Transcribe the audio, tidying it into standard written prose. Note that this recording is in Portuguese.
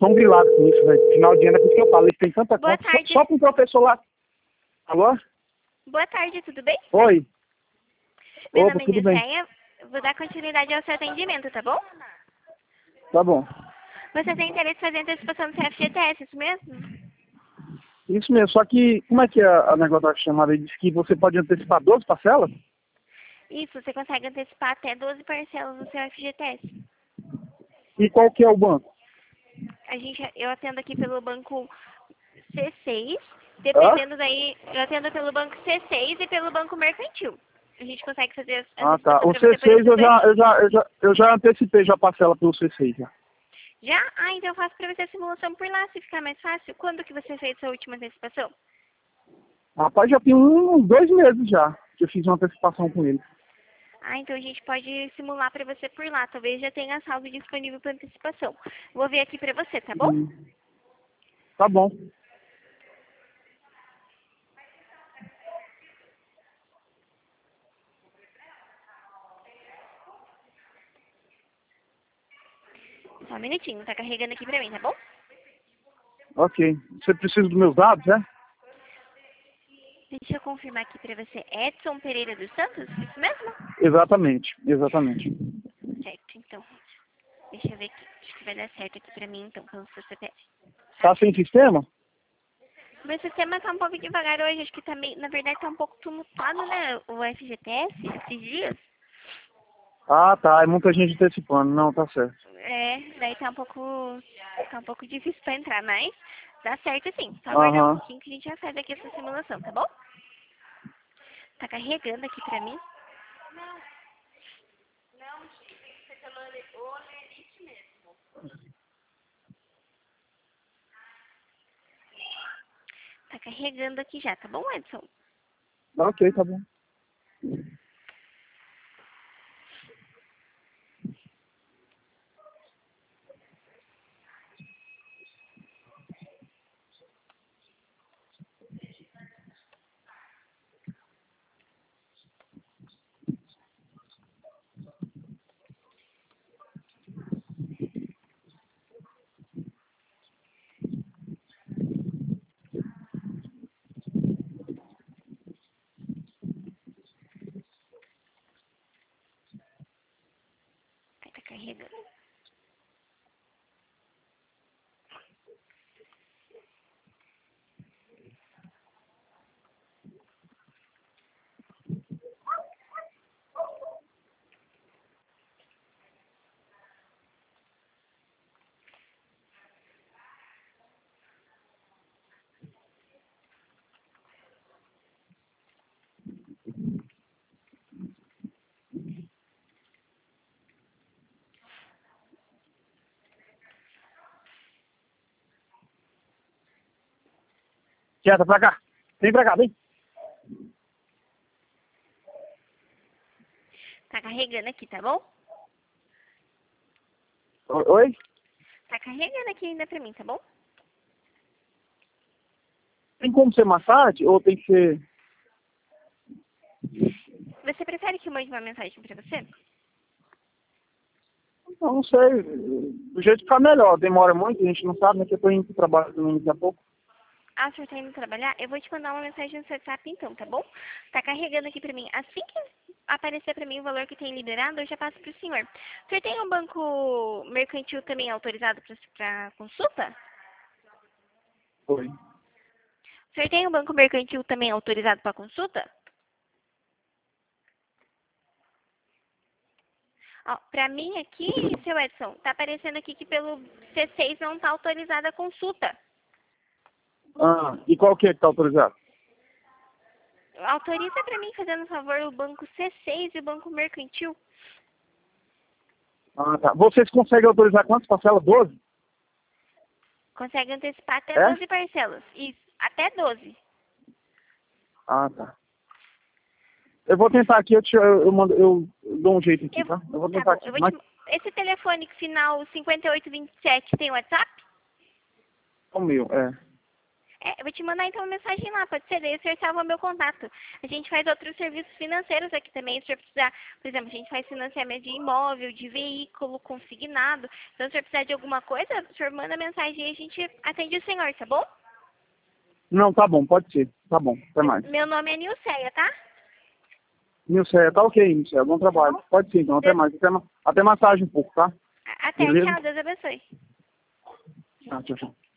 tão grilado com isso, velho. Final de ano é por isso que eu falo, eles têm tanta Boa conta. tarde. Só com o professor lá. Alô? Boa tarde, tudo bem? Oi. Meu Opa, nome é tudo bem. Nilceia. Vou dar continuidade ao seu atendimento, tá bom? Tá bom. Você tem interesse em fazer antecipação do CFGTS, isso mesmo? Isso mesmo, só que como é que é a negócio da chamada? Ele disse que você pode antecipar 12 parcelas? Isso, você consegue antecipar até 12 parcelas no seu FGTS. E qual que é o banco? Eu atendo aqui pelo banco C6, Hã? dependendo daí, eu atendo pelo banco C6 e pelo banco mercantil. A gente consegue fazer a Ah, tá. antecipação O para você por C6 esses dois? eu já antecipei já a parcela pelo C6 já. Já? Ah, então eu faço para você a simulação por lá, se ficar mais fácil. Quando que você fez a última antecipação? Rapaz, já tem uns 2 meses já que eu fiz uma antecipação com ele. Ah, então a gente pode simular para você por lá. Talvez já tenha saldo disponível para antecipação. Vou ver aqui para você, tá bom? Tá bom. Só um minutinho, tá carregando aqui pra mim, tá bom? Ok. Você precisa dos meus dados, né? Deixa eu confirmar aqui pra você. Edson Pereira dos Santos? Isso mesmo? Exatamente, exatamente. Certo, então. Deixa eu ver aqui. Acho que vai dar certo aqui pra mim, então, pelo seu CPF. Tá sem sistema? Meu sistema tá um pouco devagar hoje. Acho que tá meio... Na verdade, tá um pouco tumultuado, né? O FGTS, esses dias. Ah, tá. É muita gente antecipando. Não, tá certo. É, daí tá um pouco... Tá um pouco difícil pra entrar, mas... Dá certo sim. Só aguardar um Aham. pouquinho que a gente já faz aqui essa simulação, tá bom? Tá carregando aqui pra mim. Tá carregando aqui já, tá bom, Edson? Ok, tá bom. Aí tá carregando. Quieta, pra cá. Vem pra cá, vem. Tá carregando aqui, tá bom? Oi? Tá carregando aqui ainda pra mim, tá bom? Tem como ser mais tarde ou tem que ser... Você prefere que eu mande uma mensagem pra você? Não sei. Do jeito que ficar melhor. Demora muito, a gente não sabe, né? Que eu tô indo pro trabalho também daqui a pouco. Ah, o senhor tá indo trabalhar? Eu vou te mandar uma mensagem no seu WhatsApp então, tá bom? Tá carregando aqui pra mim. Assim que aparecer pra mim o valor que tem liberado, eu já passo pro senhor. O senhor tem um banco mercantil também autorizado pra consulta? Oi. O senhor tem um banco mercantil também autorizado pra consulta? Ó, pra mim aqui, seu Edson, tá aparecendo aqui que pelo C6 não tá autorizada a consulta. Ah, e qual que é que tá autorizado? Autoriza pra mim, fazendo um favor, o banco C6 e o banco mercantil. Ah, tá. Vocês conseguem autorizar quantas parcelas? 12? Consegue antecipar até É? 12 parcelas. Isso, até 12. Ah, tá. Eu vou tentar aqui, eu mando, eu dou um jeito aqui, Eu, tá? Eu vou tá tentar bom, aqui. eu vou Mas te... Esse telefone final 5827 tem WhatsApp? é o meu, é. Eu vou te mandar então uma mensagem lá, pode ser, daí o senhor salva meu contato. A gente faz outros serviços financeiros aqui também, se o senhor precisar, por exemplo, a gente faz financiamento de imóvel, de veículo, consignado. Então, se o senhor precisar de alguma coisa, o senhor manda mensagem e a gente atende o senhor, tá bom? Não, tá bom, pode ser. Tá bom, até mais. Meu nome é Nilceia, tá? Nilceia, tá ok, Nilceia, bom trabalho. Pode ser, então, até mais. Até massagem um pouco, tá? Até, Beleza? tchau, Deus abençoe. Tá, tchau, tchau.